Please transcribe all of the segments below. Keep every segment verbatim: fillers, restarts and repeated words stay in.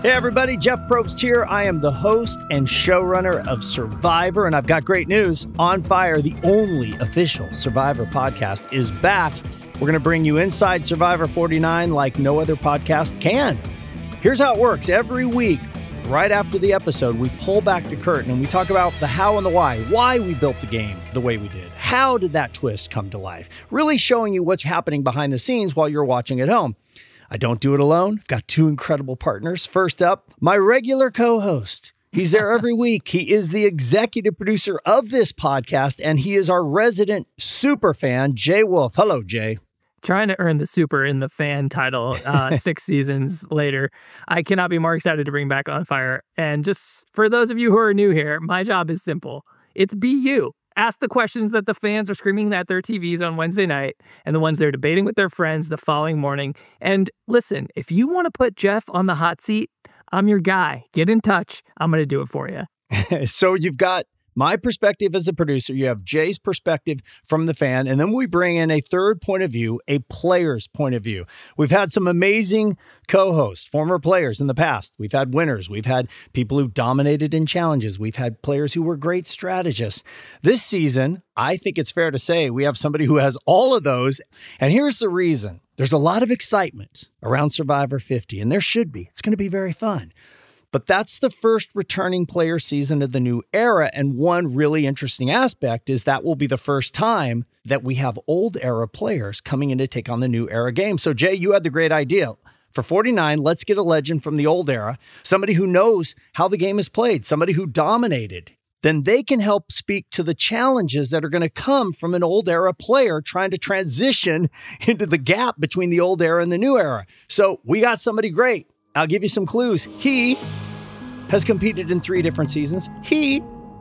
Hey everybody, Jeff Probst here. I am the host and showrunner of Survivor, and I've got great news. On Fire, the only official Survivor podcast, is back. We're going to bring you inside Survivor forty-nine like no other podcast can. Here's how it works. Every week, right after the episode, we pull back the curtain and we talk about the how and the why. Why we built the game the way we did. How did that twist come to life? Really showing you what's happening behind the scenes while you're watching at home. I don't do it alone. I've got two incredible partners. First up, my regular co-host. He's there every week. He is the executive producer of this podcast, and he is our resident super fan, Jay Wolf. Hello, Jay. Trying to earn the super in the fan title uh, six seasons later. I cannot be more excited to bring back On Fire. And just for those of you who are new here, my job is simple. It's be you. Ask the questions that the fans are screaming at their T Vs on Wednesday night and the ones they're debating with their friends the following morning. And listen, if you want to put Jeff on the hot seat, I'm your guy. Get in touch. I'm going to do it for you. So you've got my perspective as a producer, you have Jay's perspective from the fan, and then we bring in a third point of view, a player's point of view. We've had some amazing co-hosts, former players in the past. We've had winners. We've had people who dominated in challenges. We've had players who were great strategists. This season, I think it's fair to say we have somebody who has all of those. And here's the reason. There's a lot of excitement around Survivor fifty, and there should be. It's going to be very fun. But that's the first returning player season of the new era. And one really interesting aspect is that will be the first time that we have old era players coming in to take on the new era game. So Jay, you had the great idea. For forty-nine, let's get a legend from the old era, somebody who knows how the game is played, somebody who dominated. Then they can help speak to the challenges that are going to come from an old era player trying to transition into the gap between the old era and the new era. So we got somebody great. I'll give you some clues. He has competed in three different seasons. He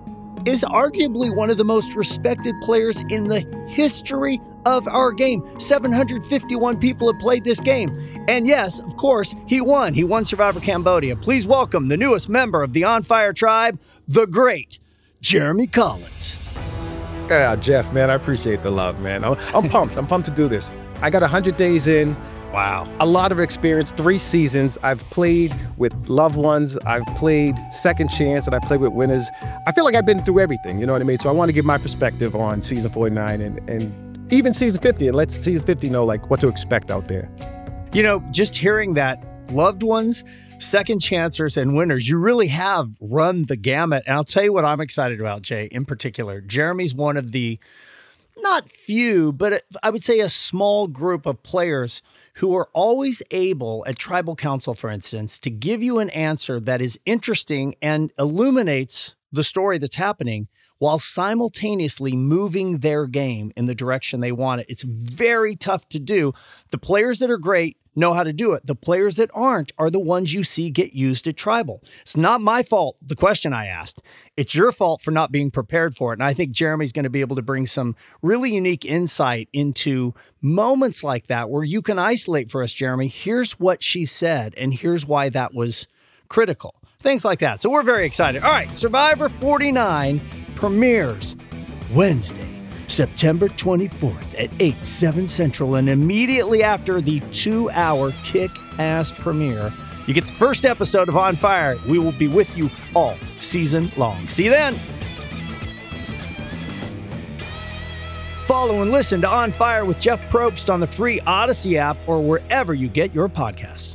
is arguably one of the most respected players in the history of our game. seven hundred fifty-one people have played this game. And yes, of course, he won. He won Survivor Cambodia. Please welcome the newest member of the On Fire tribe, the great Jeremy Collins. Yeah, Jeff, man, I appreciate the love, man. I'm, I'm pumped. I'm pumped to do this. I got one hundred days in. Wow. A lot of experience, three seasons. I've played with loved ones. I've played second chance, and I played with winners. I feel like I've been through everything, you know what I mean? So I want to give my perspective on season forty-nine and, and even season fifty, and let season fifty know like what to expect out there. You know, just hearing that, loved ones, second chancers, and winners, you really have run the gamut. And I'll tell you what I'm excited about, Jay, in particular. Jeremy's one of the, not few, but I would say a small group of players who are always able, at Tribal Council, for instance, to give you an answer that is interesting and illuminates the story that's happening while simultaneously moving their game in the direction they want it. It's very tough to do. The players that are great know how to do it. The players that aren't are the ones you see get used at Tribal. It's not my fault, the question I asked. It's your fault for not being prepared for it. And I think Jeremy's going to be able to bring some really unique insight into moments like that where you can isolate for us, Jeremy. Here's what she said, and here's why that was critical. Things like that. So we're very excited. All right, Survivor forty-nine premieres Wednesday, September twenty-fourth at eight, seven Central. And immediately after the two-hour kick-ass premiere, you get the first episode of On Fire. We will be with you all season long. See you then. Follow and listen to On Fire with Jeff Probst on the free Odyssey app or wherever you get your podcasts.